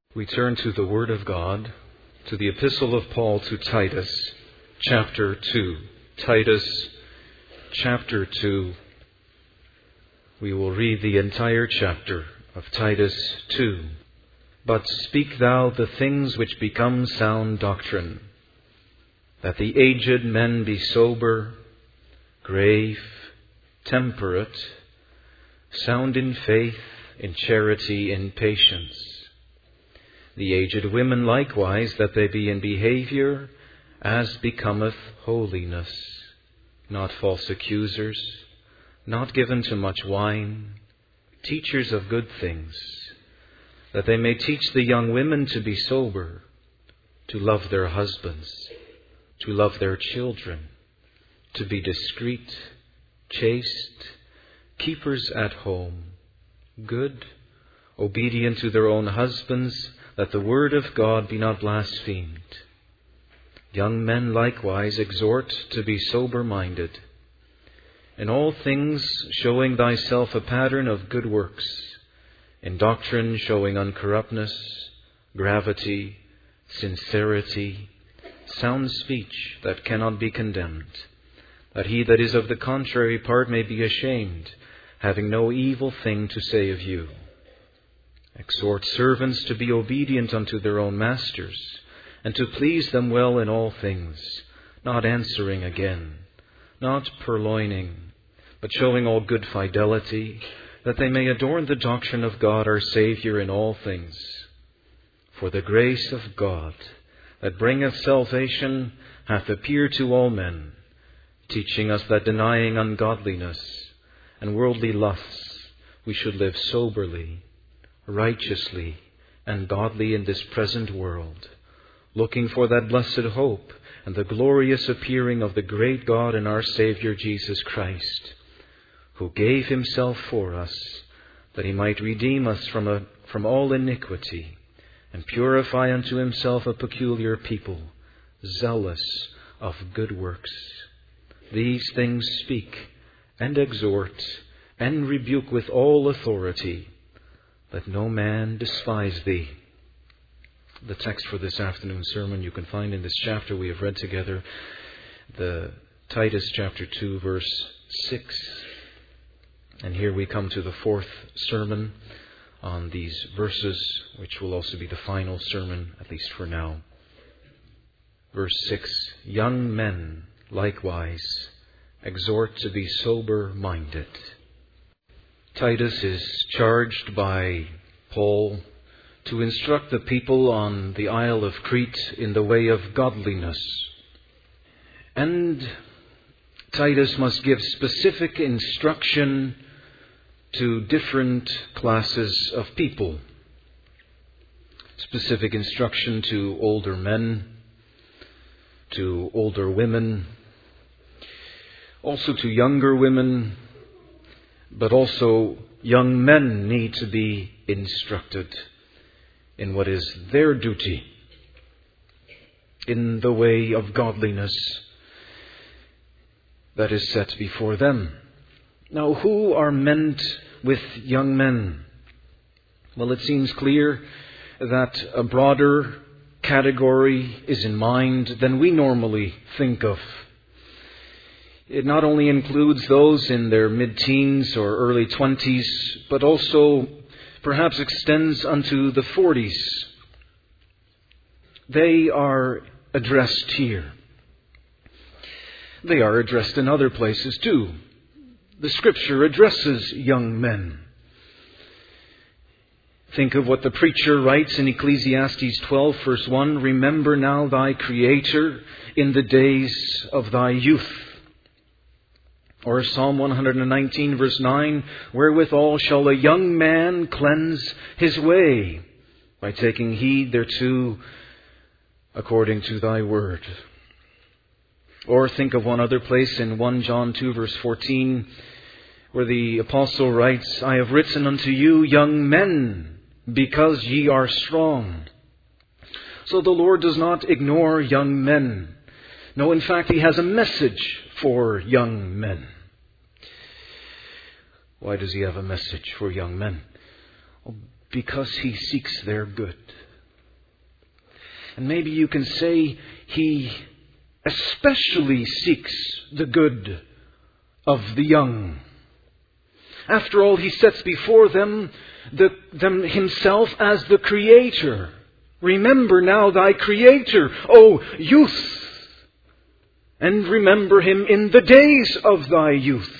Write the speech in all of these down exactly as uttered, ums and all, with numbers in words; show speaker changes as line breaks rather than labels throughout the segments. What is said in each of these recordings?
We turn to the Word of God, to the Epistle of Paul to Titus, chapter two. Titus, chapter two. We will read the entire chapter of Titus two. But speak thou the things which become sound doctrine, that the aged men be sober, grave, temperate, sound in faith, in charity, in patience. The aged women likewise, that they be in behavior as becometh holiness, not false accusers, not given to much wine, teachers of good things, that they may teach the young women to be sober, to love their husbands, to love their children, to be discreet, chaste, keepers at home, good, obedient to their own husbands, that the word of God be not blasphemed. Young men likewise exhort to be sober-minded, in all things showing thyself a pattern of good works, in doctrine showing uncorruptness, gravity, sincerity, sound speech that cannot be condemned, that he that is of the contrary part may be ashamed, having no evil thing to say of you. Exhort servants to be obedient unto their own masters, and to please them well in all things, not answering again, not purloining, but showing all good fidelity, that they may adorn the doctrine of God our Saviour in all things. For the grace of God that bringeth salvation hath appeared to all men, teaching us that denying ungodliness and worldly lusts, we should live soberly, righteously, and godly in this present world, looking for that blessed hope and the glorious appearing of the great God and our Saviour Jesus Christ, who gave himself for us, that he might redeem us from, a, from all iniquity, and purify unto himself a peculiar people, zealous of good works. These things speak, and exhort, and rebuke with all authority. Let no man despise thee. The text for this afternoon's sermon you can find in this chapter we have read together, the Titus chapter two, verse six. And here we come to the fourth sermon on these verses, which will also be the final sermon, at least for now. Verse six, young men likewise exhort to be sober-minded. Titus is charged by Paul to instruct the people on the Isle of Crete in the way of godliness. And Titus must give specific instruction to different classes of people. Specific instruction to older men, to older women, also to younger women, but also young men need to be instructed in what is their duty in the way of godliness that is set before them. Now, who are meant with young men? Well, it seems clear that a broader category is in mind than we normally think of. It not only includes those in their mid-teens or early twenties, but also perhaps extends unto the forties. They are addressed here. They are addressed in other places too. The Scripture addresses young men. Think of what the preacher writes in Ecclesiastes twelve, verse one, remember now thy Creator in the days of thy youth. Or Psalm one nineteen, verse nine, wherewithal shall a young man cleanse his way? By taking heed thereto according to thy word. Or think of one other place in First John two, verse fourteen, where the apostle writes, I have written unto you, young men, because ye are strong. So the Lord does not ignore young men. No, in fact, he has a message for young men. Why does he have a message for young men? Well, because he seeks their good. And maybe you can say he especially seeks the good of the young. After all, he sets before them, the, them himself as the Creator. Remember now thy Creator, O youth, and remember him in the days of thy youth.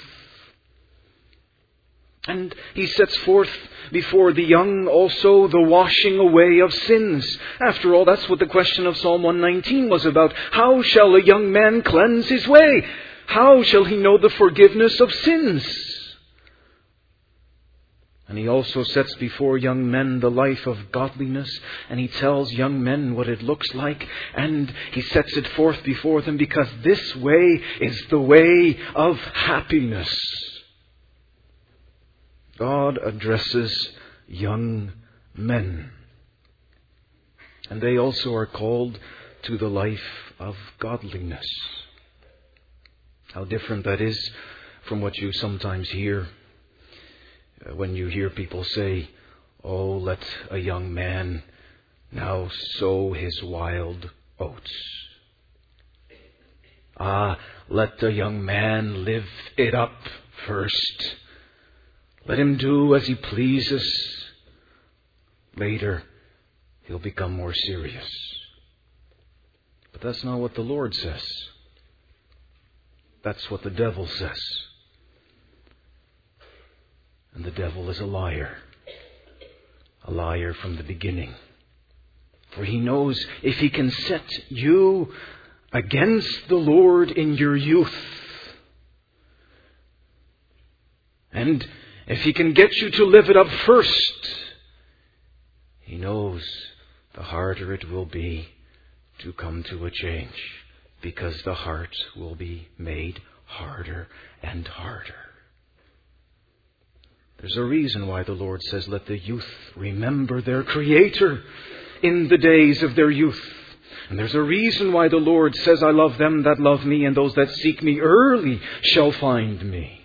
And he sets forth before the young also the washing away of sins. After all, that's what the question of Psalm one nineteen was about. How shall a young man cleanse his way? How shall he know the forgiveness of sins? And he also sets before young men the life of godliness, and he tells young men what it looks like, and he sets it forth before them because this way is the way of happiness. God addresses young men, and they also are called to the life of godliness. How different that is from what you sometimes hear when you hear people say, "Oh, let a young man now sow his wild oats. Ah, let the young man live it up first. Let him do as he pleases. Later, he'll become more serious." But that's not what the Lord says. That's what the devil says. And the devil is a liar. A liar from the beginning. For he knows if he can set you against the Lord in your youth, and if he can get you to live it up first, he knows the harder it will be to come to a change, because the heart will be made harder and harder. There's a reason why the Lord says, let the youth remember their Creator in the days of their youth. And there's a reason why the Lord says, I love them that love me, and those that seek me early shall find me.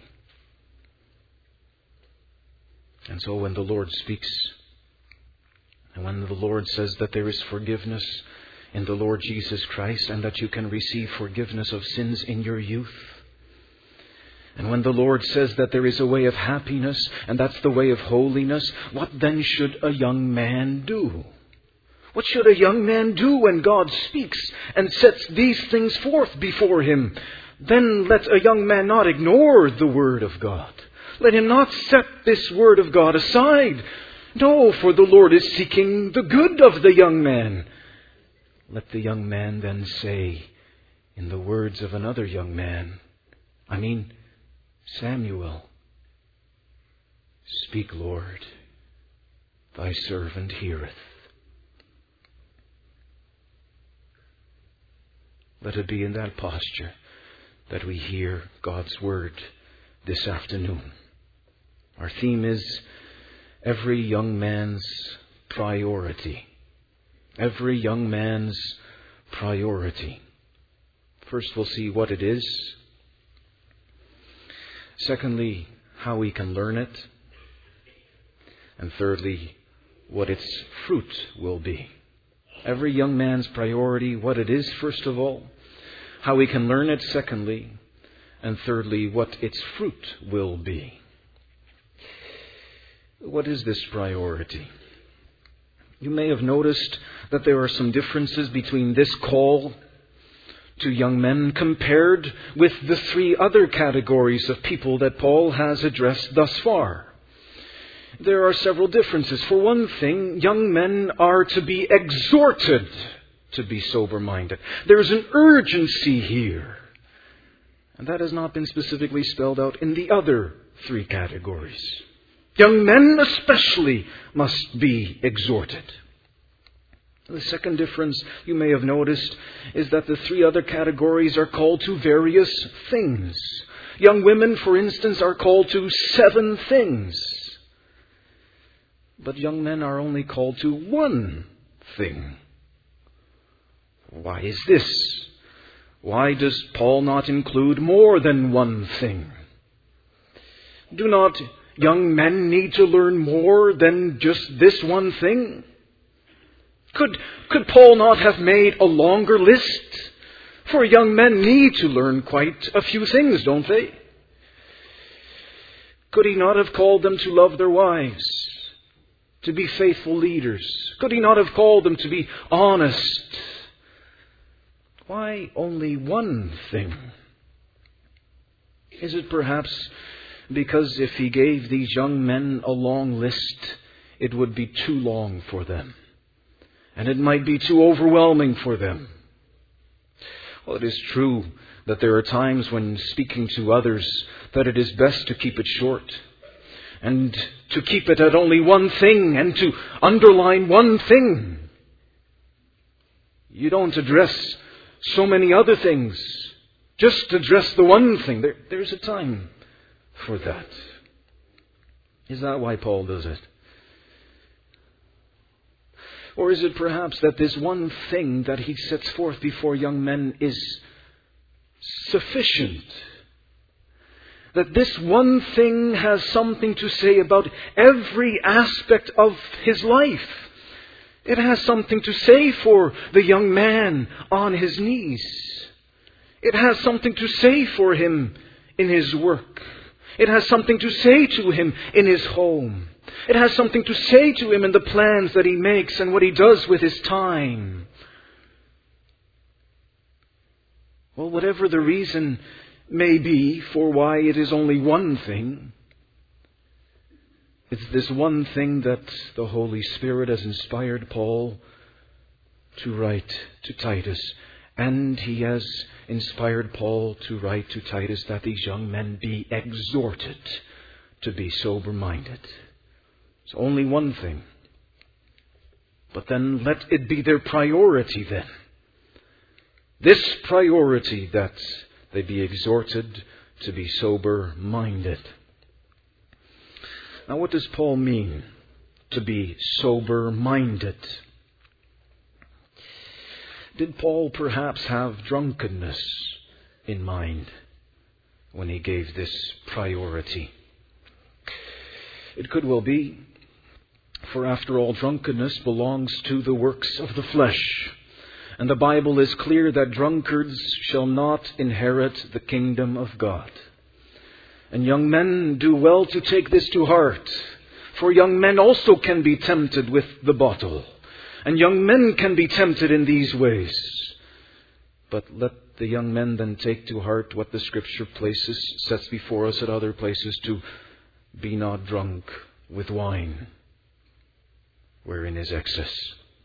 And so when the Lord speaks, and when the Lord says that there is forgiveness in the Lord Jesus Christ, and that you can receive forgiveness of sins in your youth, and when the Lord says that there is a way of happiness, and that's the way of holiness, what then should a young man do? What should a young man do when God speaks and sets these things forth before him? Then let a young man not ignore the Word of God. Let him not set this Word of God aside. No, for the Lord is seeking the good of the young man. Let the young man then say, in the words of another young man, I mean, Samuel, speak, Lord, thy servant heareth. Let it be in that posture that we hear God's Word this afternoon. Our theme is every young man's priority. Every young man's priority. First, we'll see what it is. Secondly, how we can learn it. And thirdly, what its fruit will be. Every young man's priority, what it is, first of all. How we can learn it, secondly. And thirdly, what its fruit will be. What is this priority? You may have noticed that there are some differences between this call to young men compared with the three other categories of people that Paul has addressed thus far. There are several differences. For one thing, young men are to be exhorted to be sober-minded. There's an urgency here. And that has not been specifically spelled out in the other three categories. Young men especially must be exhorted. The second difference you may have noticed is that the three other categories are called to various things. Young women, for instance, are called to seven things. But young men are only called to one thing. Why is this? Why does Paul not include more than one thing? Do not young men need to learn more than just this one thing? Could, could Paul not have made a longer list? For young men need to learn quite a few things, don't they? Could he not have called them to love their wives, to be faithful leaders? Could he not have called them to be honest? Why only one thing? Is it perhaps because if he gave these young men a long list, it would be too long for them, and it might be too overwhelming for them? Well, it is true that there are times when speaking to others that it is best to keep it short, and to keep it at only one thing, and to underline one thing. You don't address so many other things. Just address the one thing. There, there's a time for that. Is that why Paul does it? Or is it perhaps that this one thing that he sets forth before young men is sufficient? That this one thing has something to say about every aspect of his life. It has something to say for the young man on his knees. It has something to say for him in his work. It has something to say to him in his home. It has something to say to him in the plans that he makes and what he does with his time. Well, whatever the reason may be for why it is only one thing, it's this one thing that the Holy Spirit has inspired Paul to write to Titus. And he has inspired Paul to write to Titus that these young men be exhorted to be sober-minded. It's only one thing. But then let it be their priority then. This priority, that they be exhorted to be sober-minded. Now, what does Paul mean to be sober-minded? Did Paul perhaps have drunkenness in mind when he gave this priority? It could well be, for after all, drunkenness belongs to the works of the flesh. And the Bible is clear that drunkards shall not inherit the kingdom of God. And young men do well to take this to heart, for young men also can be tempted with the bottle. And young men can be tempted in these ways. But let the young men then take to heart what the Scripture places, sets before us at other places, to be not drunk with wine, wherein is excess.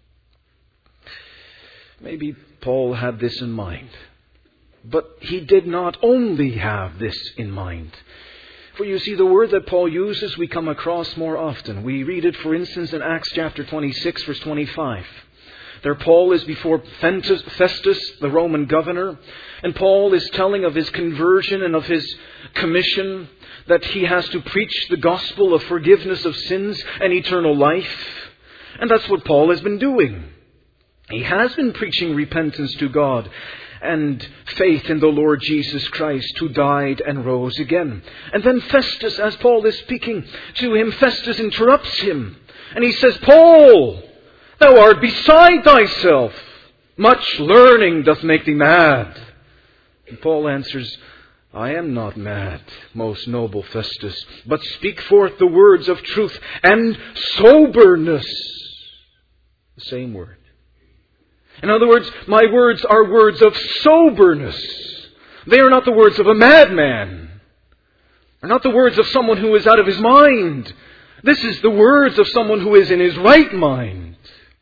Maybe Paul had this in mind. But he did not only have this in mind. For you see, the word that Paul uses we come across more often. We read it, for instance, in Acts chapter twenty-six, verse twenty-five. There Paul is before Festus, the Roman governor, and Paul is telling of his conversion and of his commission, that he has to preach the gospel of forgiveness of sins and eternal life. And that's what Paul has been doing. He has been preaching repentance to God and faith in the Lord Jesus Christ, who died and rose again. And then Festus, as Paul is speaking to him, Festus interrupts him. And he says, Paul, thou art beside thyself. Much learning doth make thee mad. And Paul answers, I am not mad, most noble Festus, but speak forth the words of truth and soberness. The same word. In other words, my words are words of soberness. They are not the words of a madman. They're not the words of someone who is out of his mind. This is the words of someone who is in his right mind.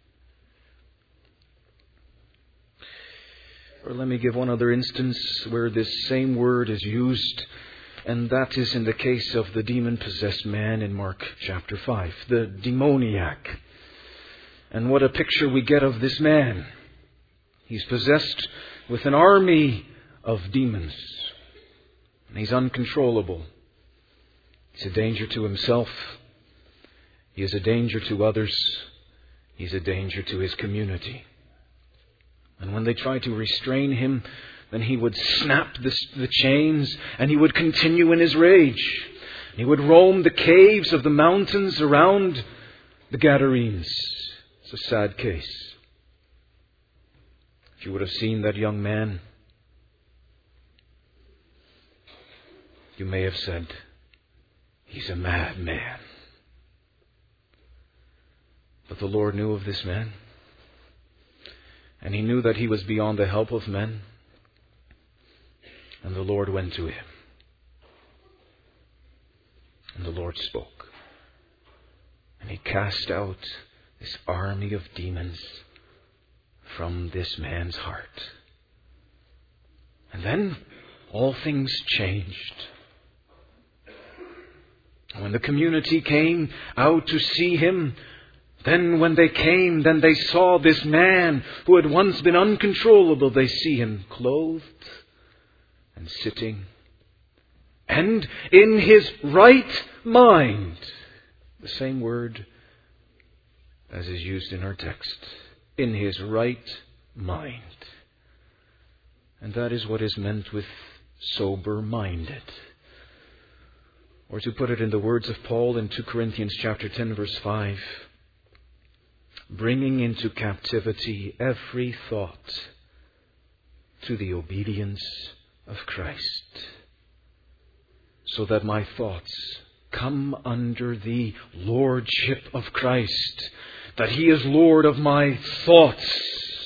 Or let me give one other instance where this same word is used, and that is in the case of the demon-possessed man in Mark chapter five, the demoniac. And what a picture we get of this man. He's possessed with an army of demons. And he's uncontrollable. He's a danger to himself. He is a danger to others. He's a danger to his community. And when they try to restrain him, then he would snap the, the chains and he would continue in his rage. He would roam the caves of the mountains around the Gadarenes. It's a sad case. you would have seen that young man, you may have said, he's a madman. But the Lord knew of this man, and He knew that he was beyond the help of men, and the Lord went to him, and the Lord spoke, and He cast out this army of demons from this man's heart. And then all things changed. When the community came out to see him, then when they came, then they saw this man who had once been uncontrollable. They see him clothed and sitting, and in his right mind. The same word as is used in our text. In his right mind. And that is what is meant with sober-minded. Or to put it in the words of Paul in Second Corinthians chapter ten, verse five, bringing into captivity every thought to the obedience of Christ, so that my thoughts come under the lordship of Christ, that He is Lord of my thoughts.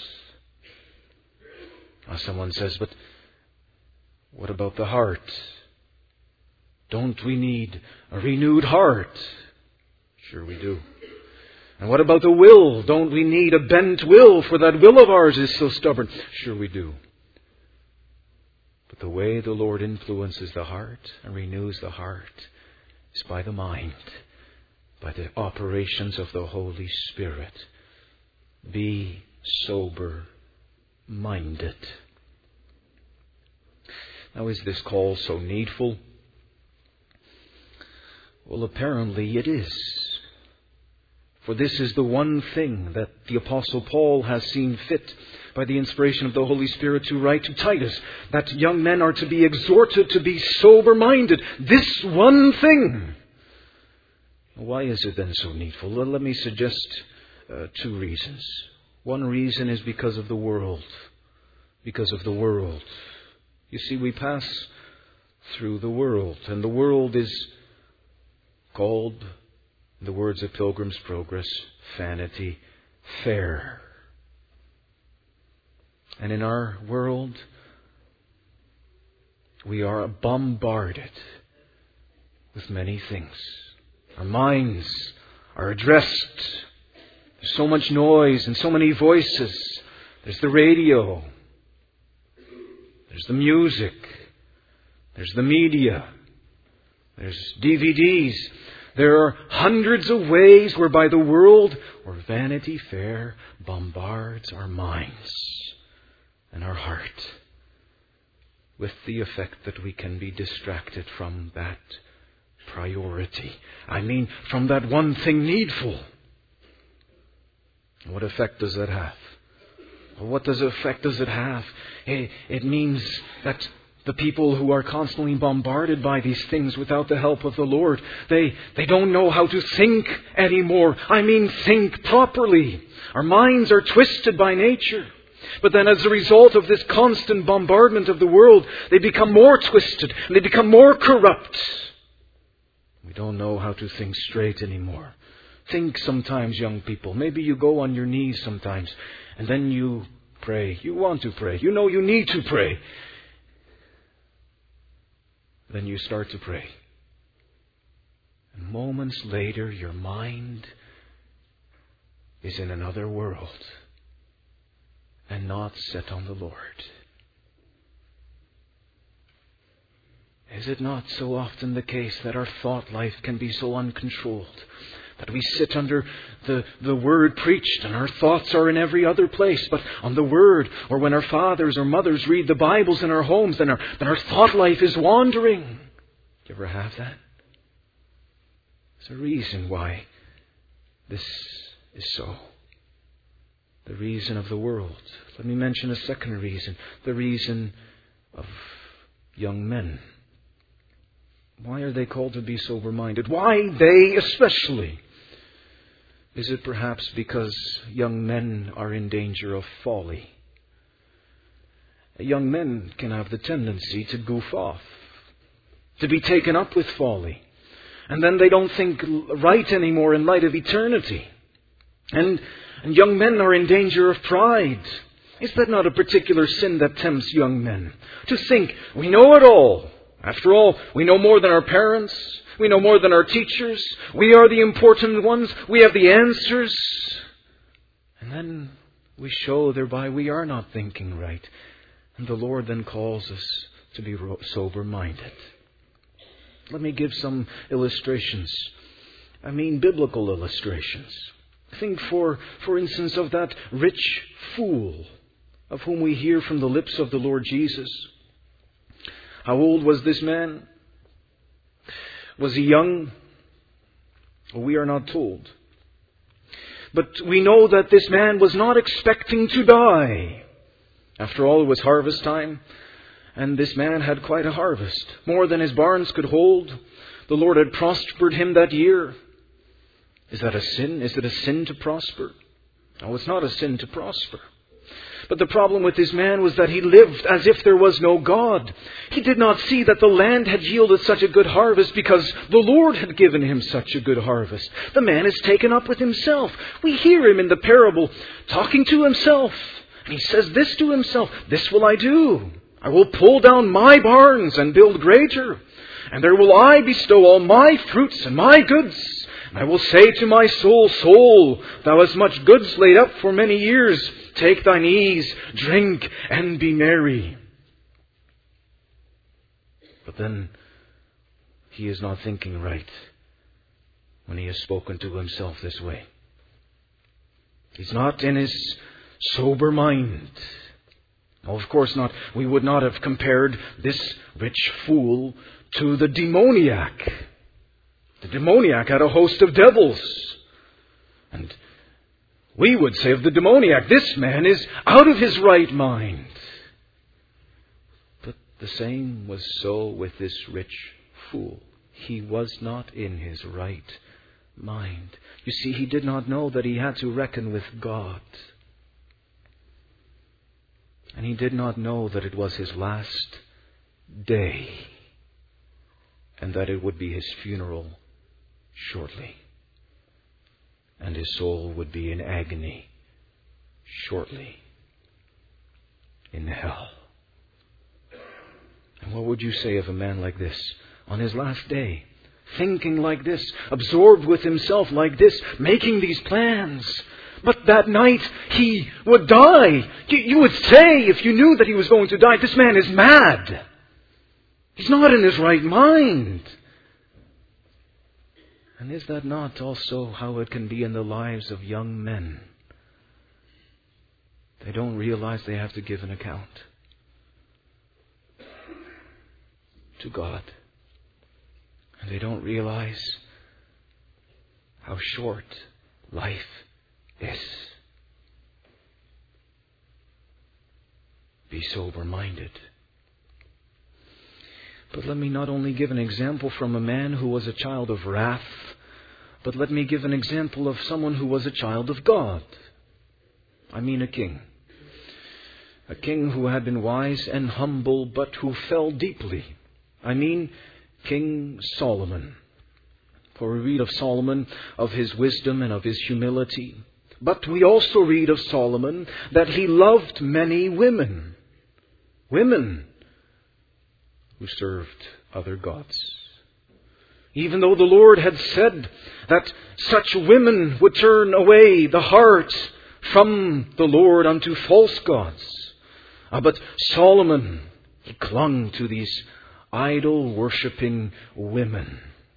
Now someone says, but what about the heart? Don't we need a renewed heart? Sure we do. And what about the will? Don't we need a bent will? For that will of ours is so stubborn. Sure we do. But the way the Lord influences the heart and renews the heart is by the mind, by the operations of the Holy Spirit. Be sober-minded. Now, is this call so needful? Well, apparently it is. For this is the one thing that the Apostle Paul has seen fit by the inspiration of the Holy Spirit to write to Titus, that young men are to be exhorted to be sober-minded. This one thing. Why is it then so needful? Well, let me suggest uh, two reasons. One reason is because of the world. Because of the world. You see, we pass through the world, and the world is called, in the words of Pilgrim's Progress, Vanity Fair. And in our world, we are bombarded with many things. Our minds are addressed. There's so much noise and so many voices. There's the radio. There's the music. There's the media. There's D V Ds. There are hundreds of ways whereby the world, or Vanity Fair, bombards our minds and our heart, with the effect that we can be distracted from that priority. I mean, from that one thing needful. What effect does that have? What does effect does it have? It, it means that the people who are constantly bombarded by these things without the help of the Lord, they, they don't know how to think anymore. I mean, think properly. Our minds are twisted by nature. But then as a result of this constant bombardment of the world, they become more twisted and they become more corrupt. We don't know how to think straight anymore. Think sometimes, young people. Maybe you go on your knees sometimes and then you pray. You want to pray. You know you need to pray. Then you start to pray. And moments later, your mind is in another world and not set on the Lord. Is it not so often the case that our thought life can be so uncontrolled that we sit under the, the Word preached and our thoughts are in every other place but on the Word, or when our fathers or mothers read the Bibles in our homes, then our, then our thought life is wandering. Do you ever have that? There's a reason why this is so. The reason of the world. Let me mention a second reason. The reason of young men. Why are they called to be sober-minded? Why they especially? Is it perhaps because young men are in danger of folly?
young men can have the tendency to goof off, to be taken up with folly. And then they don't think right anymore in light of eternity. And, and young men are in danger of pride. Is that not a particular sin that tempts young men? To think, we know it all. After all, we know more than our parents. We know more than our teachers. We are the important ones. We have the answers. And then we show thereby we are not thinking right. And the Lord then calls us to be sober-minded. Let me give some illustrations. I mean biblical illustrations. Think, for, for instance, of that rich fool of whom we hear from the lips of the Lord Jesus. How old was this man? Was he young? We are not told. But we know that this man was not expecting to die. After all, it was harvest time, and this man had quite a harvest, more than his barns could hold. The Lord had prospered him that year. Is that a sin? Is it a sin to prosper? No, it's not a sin to prosper. But the problem with this man was that he lived as if there was no God. He did not see that the land had yielded such a good harvest because the Lord had given him such a good harvest. The man is taken up with himself. We hear him in the parable talking to himself. And he says this to himself, "This will I do. I will pull down my barns and build greater. And there will I bestow all my fruits and my goods. And I will say to my soul, Soul, thou hast much goods laid up for many years. Take thine ease, drink, and be merry." But then he is not thinking right when he has spoken to himself this way. He's not in his sober mind. Oh, of course not. We would not have compared this rich fool to the demoniac. The demoniac had a host of devils. And we would say of the demoniac, this man is out of his right mind. But the same was so with this rich fool. He was not in his right mind. You see, he did not know that he had to reckon with God. And he did not know that it was his last day and that it would be his funeral shortly. And his soul would be in agony shortly in hell. And what would you say of a man like this on his last day? Thinking like this, absorbed with himself like this, making these plans. But that night he would die. You, you would say, if you knew that he was going to die, this man is mad. He's not in his right mind. And is that not also how it can be in the lives of young men? They don't realize they have to give an account to God. And they don't realize how short life is. Be sober-minded. But let me not only give an example from a man who was a child of wrath, but let me give an example of someone who was a child of God. I mean a king. A king who had been wise and humble, but who fell deeply. I mean King Solomon. For we read of Solomon, of his wisdom and of his humility. But we also read of Solomon that he loved many women. Women who served other gods. Even though the Lord had said that such women would turn away the heart from the Lord unto false gods. Uh, but Solomon, he clung to these idol-worshipping women.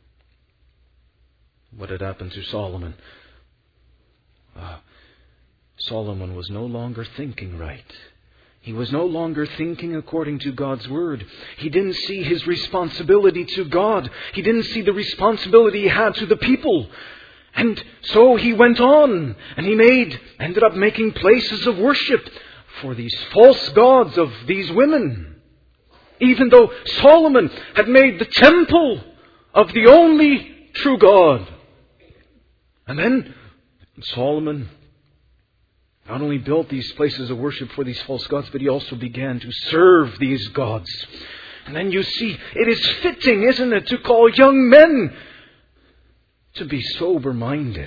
What had happened to Solomon? Uh, Solomon was no longer thinking right. He was no longer thinking according to God's Word. He didn't see his responsibility to God. He didn't see the responsibility he had to the people. And so he went on and he made, ended up making places of worship for these false gods of these women. Even though Solomon had made the temple of the only true God. And then Solomon not only built these places of worship for these false gods, but he also began to serve these gods. And then you see, it is fitting, isn't it, to call young men to be sober-minded.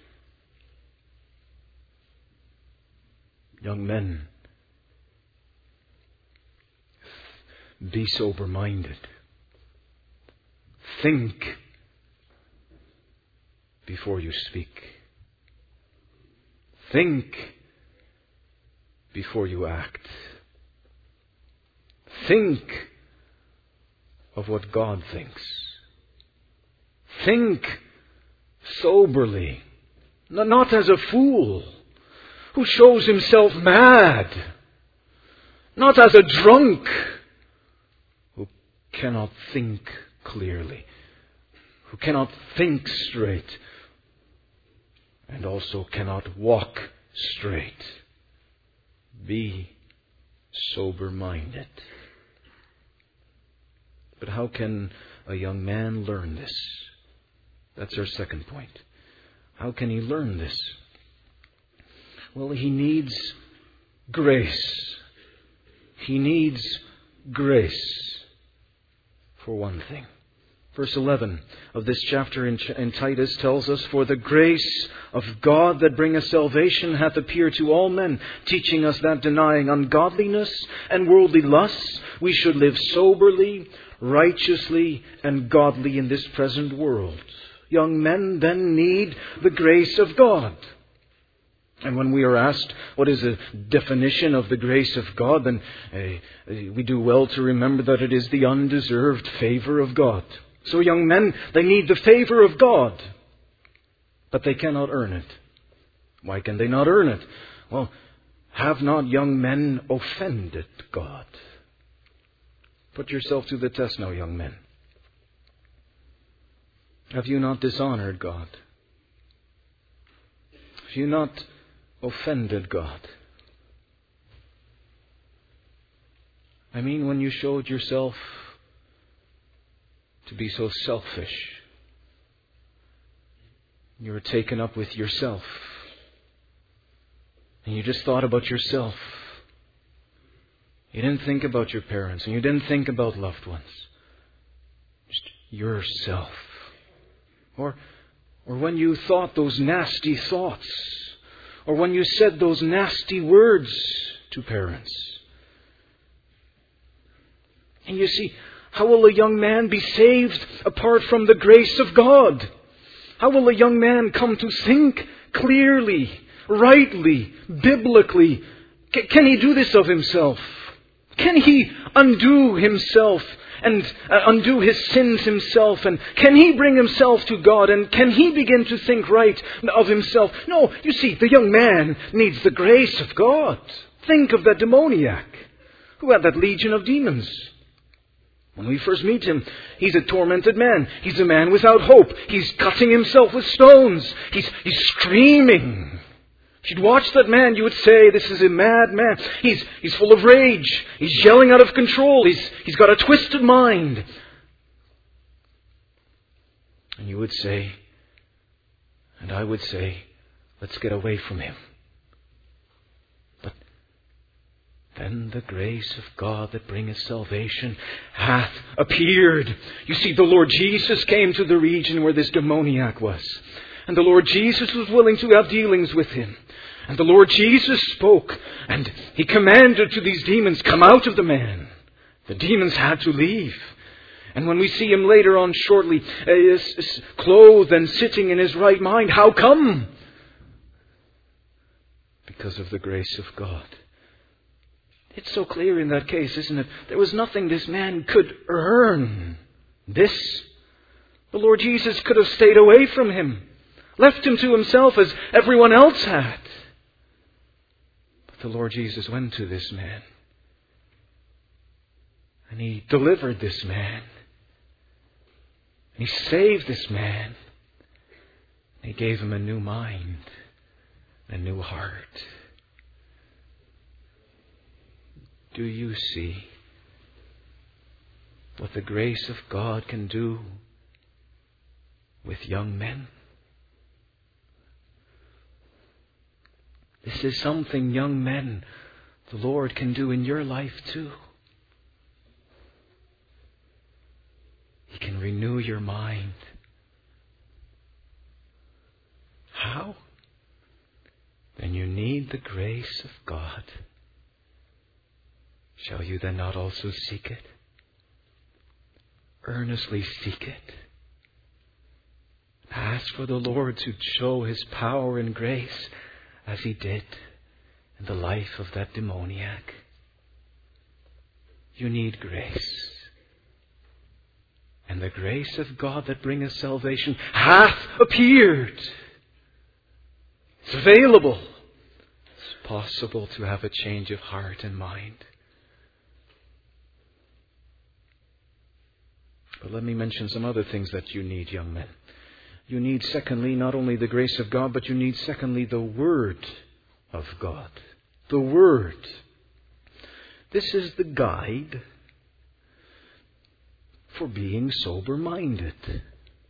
Young men, be sober-minded. Think before you speak. Think before you act. Think of what God thinks. Think soberly, not as a fool who shows himself mad, not as a drunk who cannot think clearly, who cannot think straight, and also cannot walk straight. Be sober-minded. But how can a young man learn this? That's our second point. How can he learn this? Well, he needs grace. He needs grace, for one thing. Verse eleven of this chapter in, in Titus tells us, "For the grace of God that bringeth salvation hath appeared to all men, teaching us that denying ungodliness and worldly lusts, we should live soberly, righteously, and godly in this present world." Young men then need the grace of God. And when we are asked what is the definition of the grace of God, then uh, we do well to remember that it is the undeserved favor of God. So young men, they need the favor of God, but they cannot earn it. Why can they not earn it? Well, have not young men offended God? Put yourself to the test now, young men. Have you not dishonored God? Have you not offended God? I mean, when you showed yourself to be so selfish, you were taken up with yourself, and you just thought about yourself. You didn't think about your parents, and you didn't think about loved ones. Just yourself. Or, or when you thought those nasty thoughts, or when you said those nasty words to parents. And you see, how will a young man be saved apart from the grace of God? How will a young man come to think clearly, rightly, biblically? C- can he do this of himself? Can he undo himself and uh, undo his sins himself? And can he bring himself to God? And can he begin to think right of himself? No, you see, the young man needs the grace of God. Think of that demoniac who had that legion of demons. When we first meet him, he's a tormented man. He's a man without hope. He's cutting himself with stones. He's, he's screaming. If you'd watch that man, you would say, this is a mad man. He's, he's full of rage. He's yelling out of control. He's, he's got a twisted mind. And you would say, and I would say, let's get away from him. But then the grace of God that bringeth salvation hath appeared. You see, the Lord Jesus came to the region where this demoniac was. And the Lord Jesus was willing to have dealings with him. And the Lord Jesus spoke, and He commanded to these demons, come out of the man. The demons had to leave. And when we see him later on shortly, uh, clothed and sitting in his right mind, how come? Because of the grace of God. It's so clear in that case, isn't it? There was nothing this man could earn. This, the Lord Jesus could have stayed away from him, left him to himself as everyone else had. But the Lord Jesus went to this man, and He delivered this man, and He saved this man. He gave him a new mind, a new heart. Do you see what the grace of God can do with young men? This is something, young men, the Lord can do in your life too. He can renew your mind. How? Then you need the grace of God. Shall you then not also seek it? Earnestly seek it. Ask for the Lord to show His power and grace as He did in the life of that demoniac. You need grace. And the grace of God that bringeth salvation hath appeared. It's available. It's possible to have a change of heart and mind. But let me mention some other things that you need, young men. You need, secondly, not only the grace of God, but you need, secondly, the Word of God. The Word. This is the guide for being sober-minded.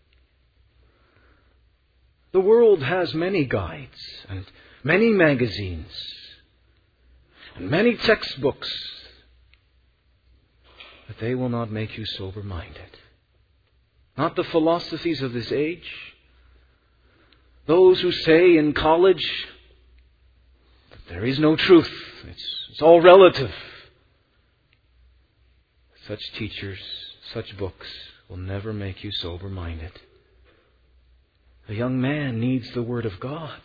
The world has many guides and many magazines and many textbooks, but they will not make you sober-minded. Not the philosophies of this age. Those who say in college that there is no truth. It's, it's all relative. Such teachers, such books will never make you sober-minded. A young man needs the Word of God.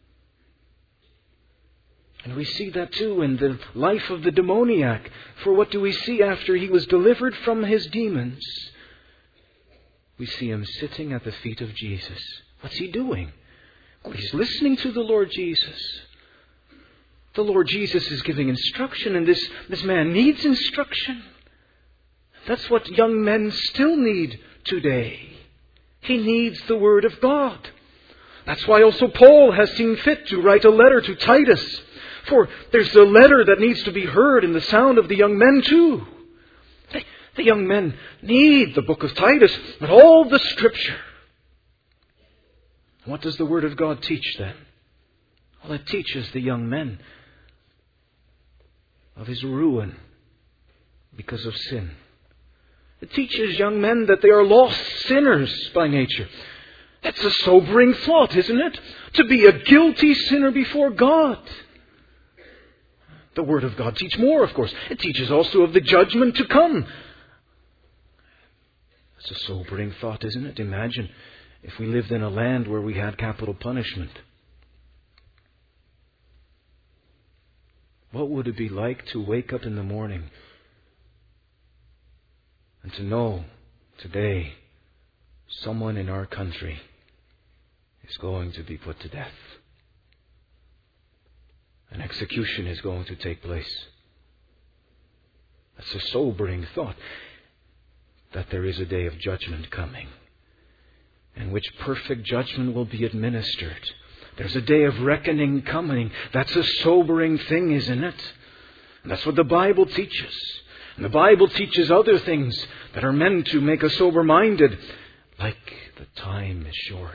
And we see that too in the life of the demoniac. For what do we see after he was delivered from his demons? We see him sitting at the feet of Jesus. What's he doing? Well, he's listening to the Lord Jesus. The Lord Jesus is giving instruction, and this, this man needs instruction. That's what young men still need today. He needs the Word of God. That's why also Paul has seen fit to write a letter to Titus. For there's a letter that needs to be heard in the sound of the young men too. They, the young men need the book of Titus, but all the Scripture. What does the Word of God teach them? Well, it teaches the young men of his ruin because of sin. It teaches young men that they are lost sinners by nature. That's a sobering thought, isn't it? To be a guilty sinner before God. The Word of God teaches more, of course. It teaches also of the judgment to come. It's a sobering thought, isn't it? Imagine if we lived in a land where we had capital punishment. What would it be like to wake up in the morning and to know today someone in our country is going to be put to death? An execution is going to take place. That's a sobering thought, that there is a day of judgment coming, in which perfect judgment will be administered. There's a day of reckoning coming. That's a sobering thing, isn't it? And that's what the Bible teaches. And the Bible teaches other things that are meant to make us sober-minded, like the time is short.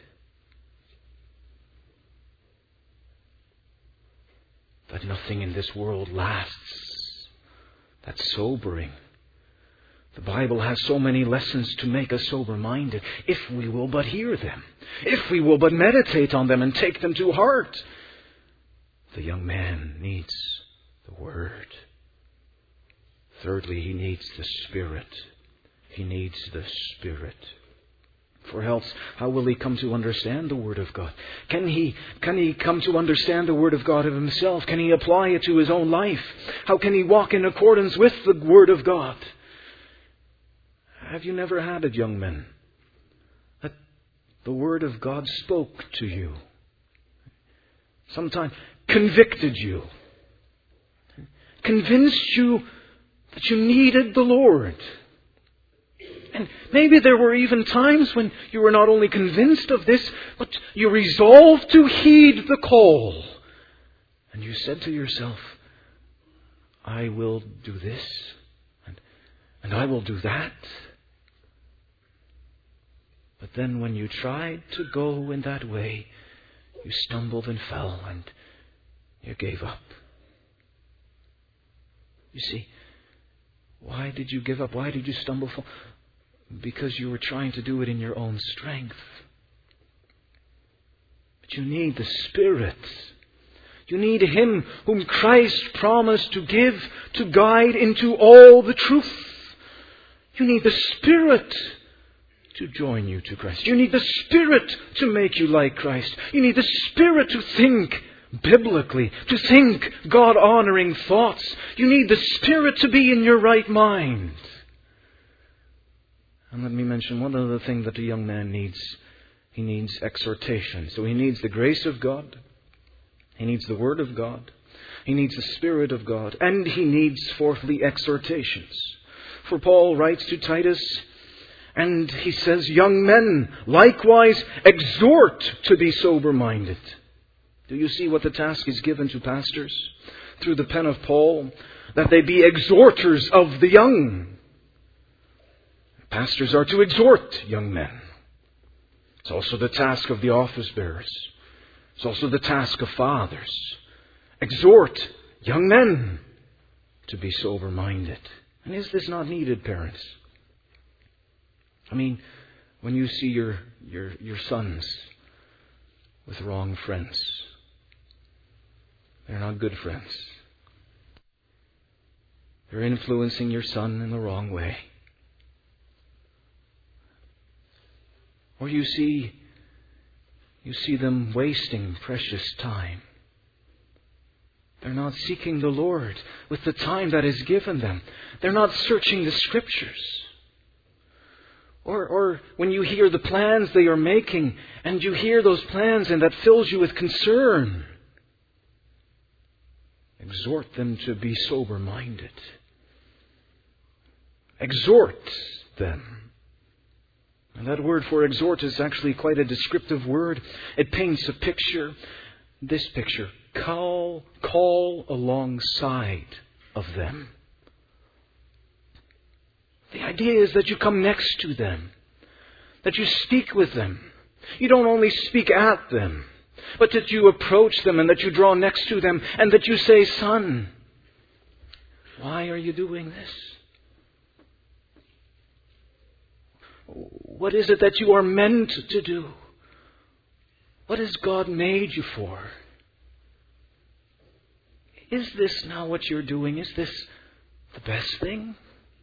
That nothing in this world lasts. That's sobering. The Bible has so many lessons to make us sober-minded, if we will but hear them, if we will but meditate on them and take them to heart. The young man needs the Word. Thirdly, he needs the Spirit. He needs the Spirit. For else, how will he come to understand the Word of God? Can he, can he come to understand the Word of God of himself? Can he apply it to his own life? How can he walk in accordance with the Word of God? Have you never had it, young men, that the Word of God spoke to you? Sometimes convicted you. Convinced you that you needed the Lord. And maybe there were even times when you were not only convinced of this, but you resolved to heed the call. And you said to yourself, I will do this, and, and I will do that. But then when you tried to go in that way, you stumbled and fell, and You gave up. You see, why did you give up? Why did you stumble? Because you were trying to do it in your own strength. But you need the Spirit. You need Him whom Christ promised to give, to guide into all the truth. You need the Spirit to join you to Christ. You need the Spirit to make you like Christ. You need the Spirit to think biblically, to think God-honoring thoughts. You need the Spirit to be in your right mind. And let me mention one other thing that a young man needs. He needs exhortation. So he needs the grace of God. He needs the Word of God. He needs the Spirit of God. And he needs, fourthly, exhortations. For Paul writes to Titus, and he says, young men, likewise exhort to be sober-minded. Do you see what the task is given to pastors through the pen of Paul? That they be exhorters of the young. Pastors are to exhort young men. It's also the task of the office bearers. It's also the task of fathers. Exhort young men to be sober-minded. And is this not needed, parents? I mean, when you see your, your, your sons with wrong friends, they're not good friends. They're influencing your son in the wrong way. Or you see, you see them wasting precious time. They're not seeking the Lord with the time that is given them. They're not searching the Scriptures. Or, or when you hear the plans they are making, and you hear those plans and that fills you with concern, exhort them to be sober-minded. Exhort them. And that word for exhort is actually quite a descriptive word. It paints a picture. This picture. Call, call alongside of them. The idea is that you come next to them. That you speak with them. You don't only speak at them, but that you approach them and that you draw next to them and that you say, son, why are you doing this? What is it that you are meant to do? What has God made you for? Is this now what you're doing? Is this the best thing?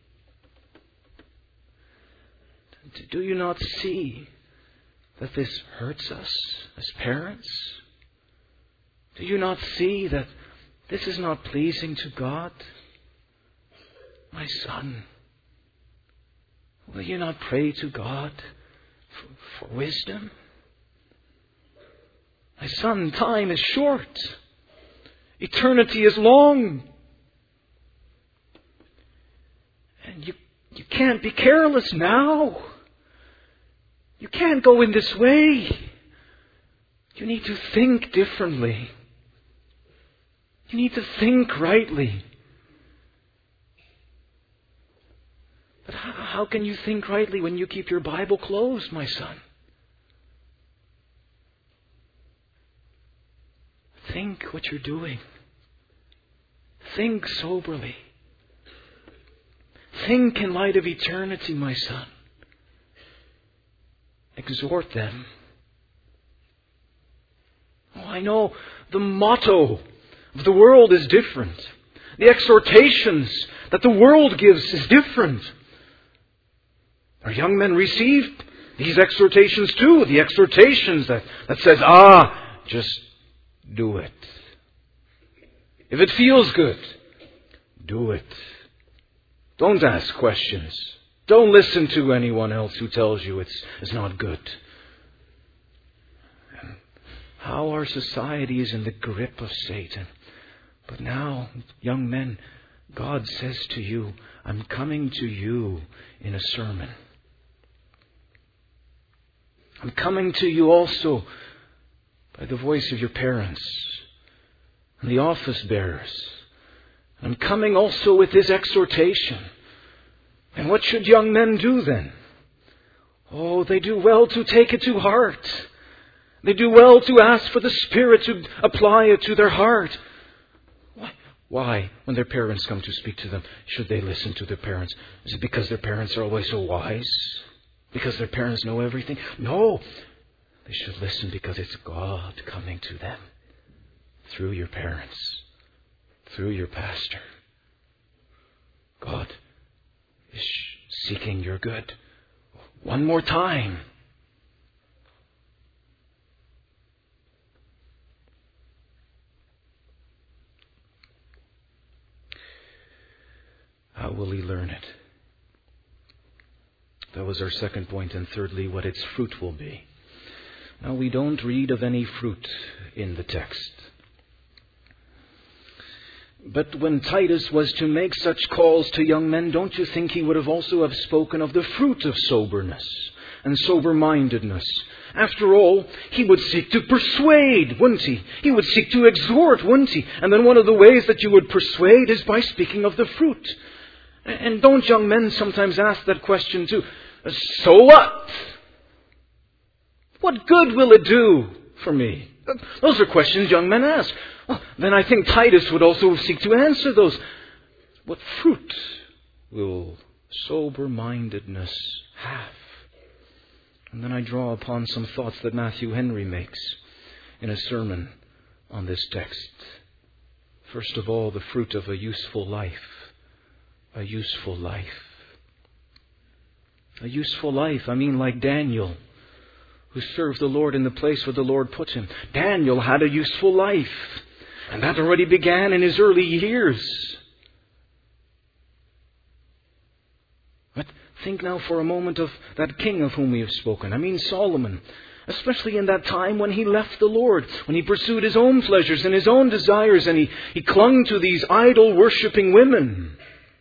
Do you not see that this hurts us as parents? Do you not see that this is not pleasing to God? My son, will you not pray to God for, for wisdom? My son, time is short. Eternity is long. And you, you can't be careless now. You can't go in this way. You need to think differently. You need to think rightly. But how, how can you think rightly when you keep your Bible closed, my son? Think what you're doing. Think soberly. Think in light of eternity, my son. Exhort them. Oh, I know the motto of the world is different. The exhortations that the world gives is different. Our young men received these exhortations too. The exhortations that, that says, ah, just do it. If it feels good, do it. Don't ask questions. Don't listen to anyone else who tells you it's, it's not good. And how our society is in the grip of Satan. But now, young men, God says to you, I'm coming to you in a sermon. I'm coming to you also by the voice of your parents and the office bearers. I'm coming also with this exhortation. And what should young men do then? Oh, they do well to take it to heart. They do well to ask for the Spirit to apply it to their heart. Why, when their parents come to speak to them, should they listen to their parents? Is it because their parents are always so wise? Because their parents know everything? No! They should listen because it's God coming to them through your parents, through your pastor. God is seeking your good. One more time. How will he learn it? That was our second point. And thirdly, what its fruit will be. Now, we don't read of any fruit in the text. But when Titus was to make such calls to young men, don't you think he would have also have spoken of the fruit of soberness and sober-mindedness? After all, he would seek to persuade, wouldn't he? He would seek to exhort, wouldn't he? And then one of the ways that you would persuade is by speaking of the fruit. And don't young men sometimes ask that question too? So what? What good will it do for me? Those are questions young men ask. Well, then I think Titus would also seek to answer those. What fruit will sober-mindedness have? And then I draw upon some thoughts that Matthew Henry makes in a sermon on this text. First of all, the fruit of a useful life. A useful life. A useful life, I mean like Daniel, who served the Lord in the place where the Lord put him. Daniel had a useful life, and that already began in his early years. But think now for a moment of that king of whom we have spoken. I mean Solomon, especially in that time when he left the Lord, when he pursued his own pleasures and his own desires, and he, he clung to these idol-worshipping women.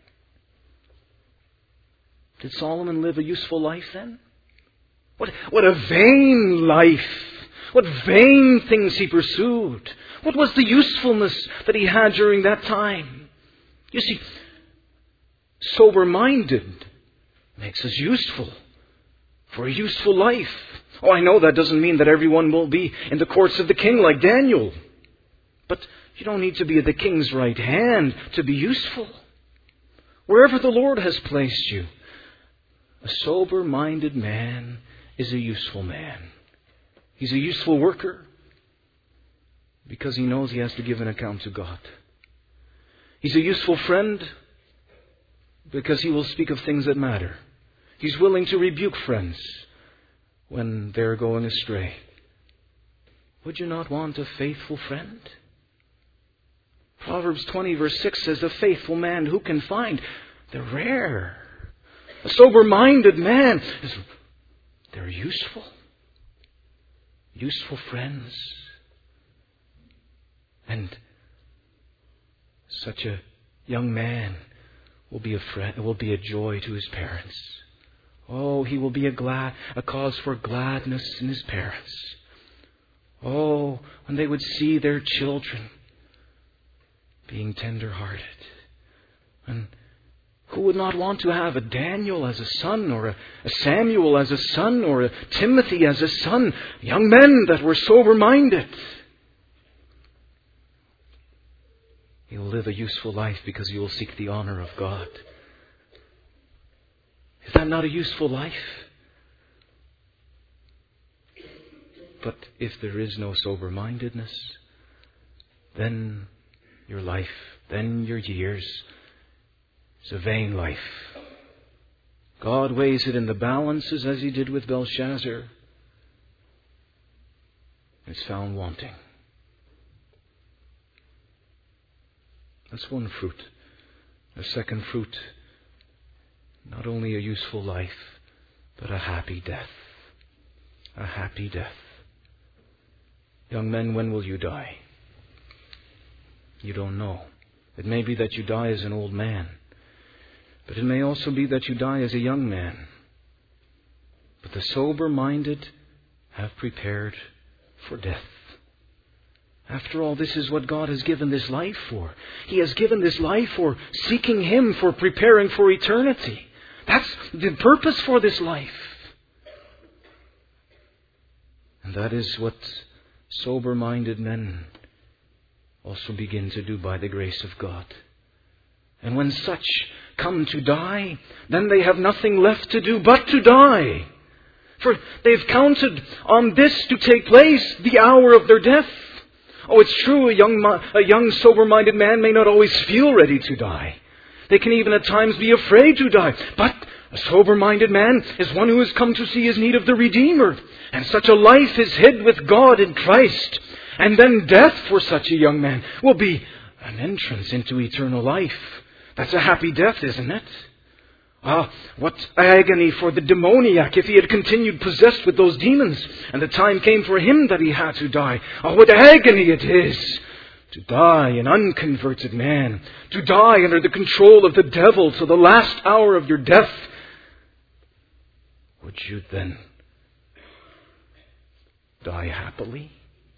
Did Solomon live a useful life then? What, what a vain life! What vain things he pursued! What was the usefulness that he had during that time? You see, sober-minded makes us useful for a useful life. Oh, I know that doesn't mean that everyone will be in the courts of the king like Daniel. But you don't need to be at the king's right hand to be useful. Wherever the Lord has placed you, a sober-minded man is a useful man. He's a useful worker because he knows he has to give an account to God. He's a useful friend because he will speak of things that matter. He's willing to rebuke friends when they're going astray. Would you not want a faithful friend? Proverbs twenty verse six says, a faithful man who can find? They're rare. A sober-minded man, they're useful. Useful friends. And such a young man will be a friend, will be a joy to his parents. Oh, he will be a glad, a cause for gladness in his parents. Oh, when they would see their children being tender-hearted. And who would not want to have a Daniel as a son, or a, a Samuel as a son, or a Timothy as a son? Young men that were sober-minded. You'll live a useful life because you will seek the honor of God. Is that not a useful life? But if there is no sober-mindedness, then your life, then your years, is a vain life. God weighs it in the balances as He did with Belshazzar. It's found wanting. That's one fruit. A second fruit, not only a useful life, but a happy death. A happy death. Young men, when will you die? You don't know. It may be that you die as an old man, but it may also be that you die as a young man. But the sober-minded have prepared for death. After all, this is what God has given this life for. He has given this life for seeking Him, for preparing for eternity. That's the purpose for this life. And that is what sober-minded men also begin to do by the grace of God. And when such come to die, then they have nothing left to do but to die. For they've counted on this to take place, the hour of their death. Oh, it's true, a young, a young sober-minded man may not always feel ready to die. They can even at times be afraid to die. But a sober-minded man is one who has come to see his need of the Redeemer. And such a life is hid with God in Christ. And then death for such a young man will be an entrance into eternal life. That's a happy death, isn't it? Ah, what agony for the demoniac if he had continued possessed with those demons and the time came for him that he had to die. Ah, what agony it is to die an unconverted man, to die under the control of the devil till the last hour of your death. Would you then die happily?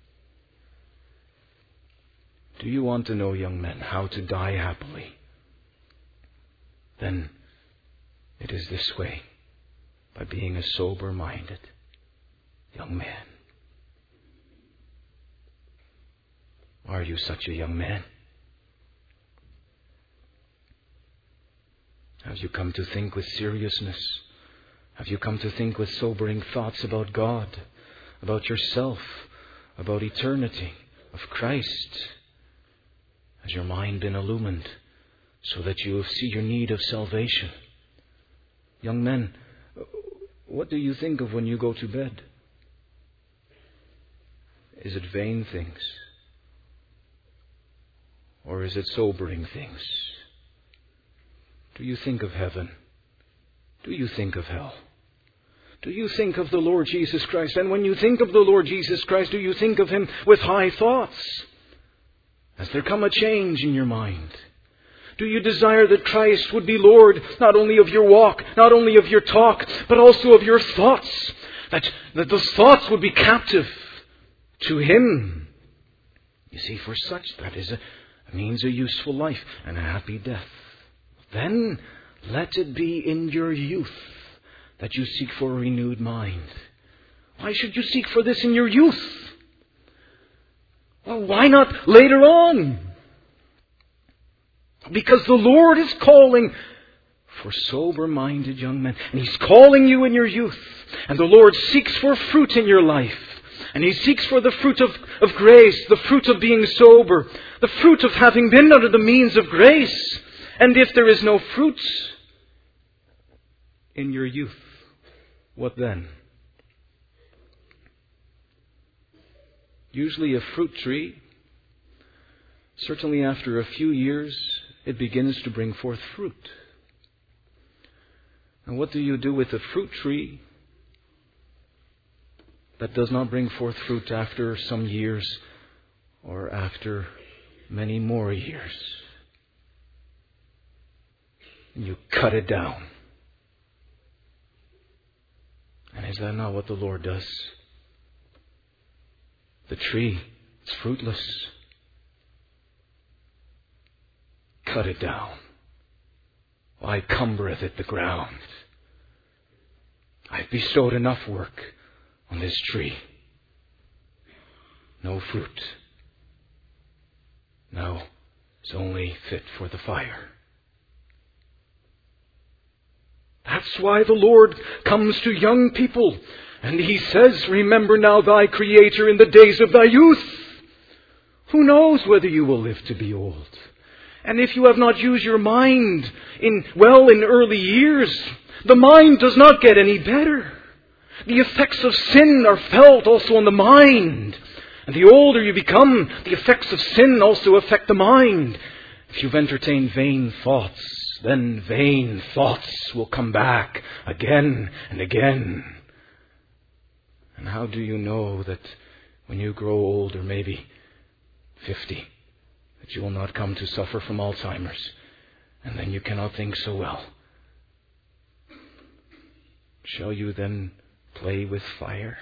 Do you want to know, young men, how to die happily? Then it is this way, by being a sober-minded young man. Are you such a young man? Have you come to think with seriousness? Have you come to think with sobering thoughts about God, about yourself, about eternity, of Christ? Has your mind been illumined so that you see your need of salvation? Young men, what do you think of when you go to bed? Is it vain things? Or is it sobering things? Do you think of heaven? Do you think of hell? Do you think of the Lord Jesus Christ? And when you think of the Lord Jesus Christ, do you think of Him with high thoughts? Has there come a change in your mind? Do you desire that Christ would be Lord not only of your walk, not only of your talk, but also of your thoughts? That, that those thoughts would be captive to Him. You see, for such that is a, means a useful life and a happy death. Then let it be in your youth that you seek for a renewed mind. Why should you seek for this in your youth? Well, why not later on? Because the Lord is calling for sober-minded young men. And He's calling you in your youth. And the Lord seeks for fruit in your life. And He seeks for the fruit of, of grace, the fruit of being sober, the fruit of having been under the means of grace. And if there is no fruit in your youth, what then? Usually a fruit tree, certainly after a few years, it begins to bring forth fruit. And what do you do with a fruit tree that does not bring forth fruit after some years or after many more years? You cut it down. And is that not what the Lord does? The tree is fruitless. Cut it down. Why cumbereth it the ground? I've bestowed enough work on this tree. No fruit. No, it's only fit for the fire. That's why the Lord comes to young people and He says, remember now thy Creator in the days of thy youth. Who knows whether you will live to be old? And if you have not used your mind in well in early years, the mind does not get any better. The effects of sin are felt also on the mind. And the older you become, the effects of sin also affect the mind. If you've entertained vain thoughts, then vain thoughts will come back again and again. And how do you know that when you grow old, or maybe fifty, that you will not come to suffer from Alzheimer's, and then you cannot think so well? Shall you then play with fire?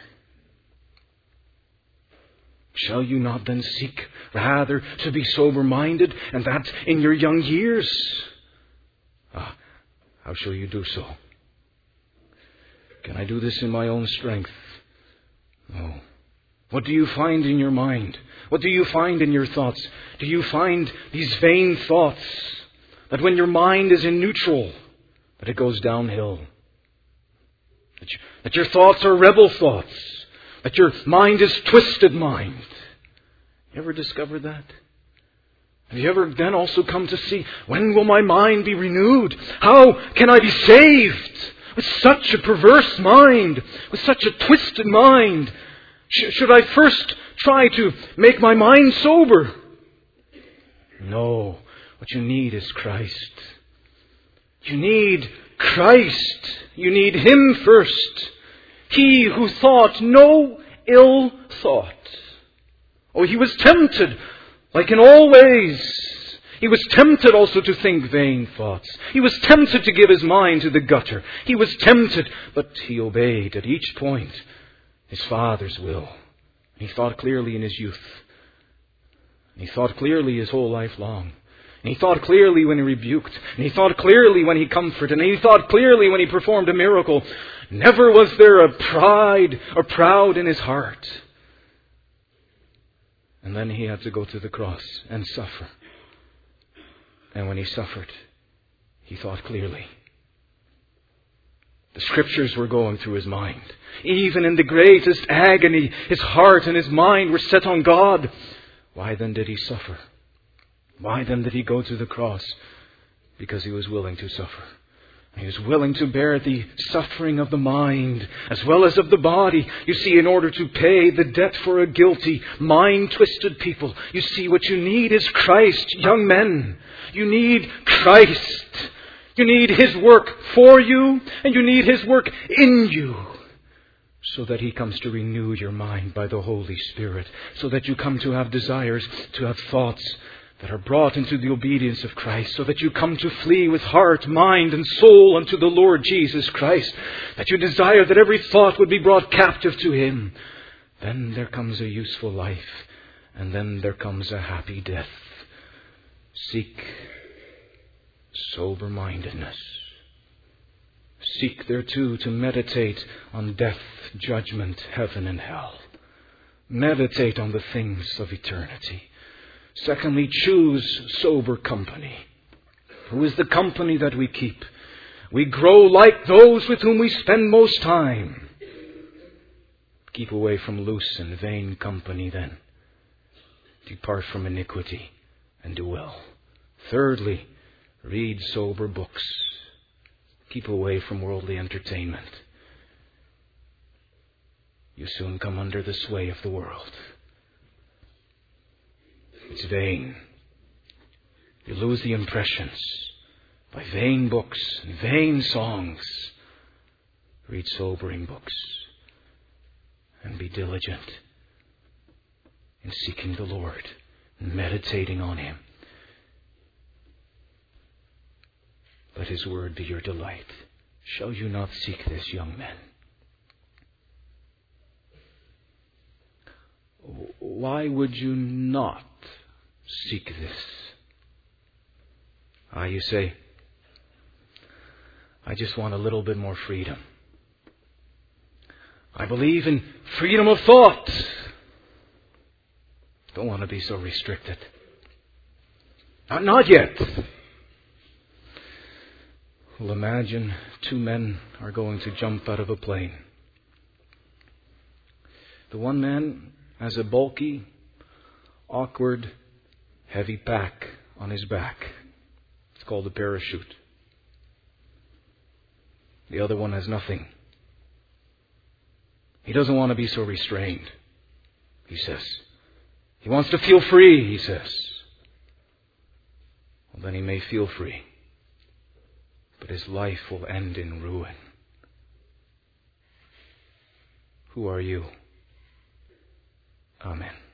Shall you not then seek rather to be sober-minded, and that in your young years? Ah, how shall you do so? Can I do this in my own strength? No. What do you find in your mind? What do you find in your thoughts? Do you find these vain thoughts that when your mind is in neutral, that it goes downhill? That, you, that your thoughts are rebel thoughts? That your mind is twisted mind? You ever discovered that? Have you ever then also come to see, when will my mind be renewed? How can I be saved? With such a perverse mind, with such a twisted mind, sh- should I first try to make my mind sober? No, what you need is Christ. You need Christ. You need Him first. He who thought no ill thought. Oh, He was tempted, like in all ways. He was tempted also to think vain thoughts. He was tempted to give His mind to the gutter. He was tempted, but He obeyed at each point His Father's will. He thought clearly in His youth. He thought clearly His whole life long. And He thought clearly when He rebuked. And He thought clearly when He comforted. And He thought clearly when He performed a miracle. Never was there a pride or proud in His heart. And then He had to go to the cross and suffer. And when He suffered, He thought clearly. The Scriptures were going through His mind. Even in the greatest agony, His heart and His mind were set on God. Why then did He suffer? Why then did He go to the cross? Because He was willing to suffer. He was willing to bear the suffering of the mind as well as of the body. You see, in order to pay the debt for a guilty, mind-twisted people. You see, what you need is Christ, young men. You need Christ. You need His work for you, and you need His work in you, so that He comes to renew your mind by the Holy Spirit, so that you come to have desires, to have thoughts that are brought into the obedience of Christ, so that you come to flee with heart, mind, and soul unto the Lord Jesus Christ, that you desire that every thought would be brought captive to Him. Then there comes a useful life, and then there comes a happy death. Seek sober-mindedness. Seek thereto to meditate on death, judgment, heaven, and hell. Meditate on the things of eternity. Secondly, choose sober company. Who is the company that we keep? We grow like those with whom we spend most time. Keep away from loose and vain company then. Depart from iniquity and do well. Thirdly, read sober books. Keep away from worldly entertainment. You soon come under the sway of the world. It's vain. You lose the impressions by vain books and vain songs. Read sobering books and be diligent in seeking the Lord and meditating on Him. Let His word be your delight. Shall you not seek this, young men? Why would you not seek this? Ah, you say, I just want a little bit more freedom. I believe in freedom of thought. Don't want to be so restricted. Not, not yet. Well, imagine two men are going to jump out of a plane. The one man has a bulky, awkward, heavy pack on his back. It's called a parachute. The other one has nothing. He doesn't want to be so restrained, he says. He wants to feel free, he says. Well, then he may feel free, but his life will end in ruin. Who are you? Amen.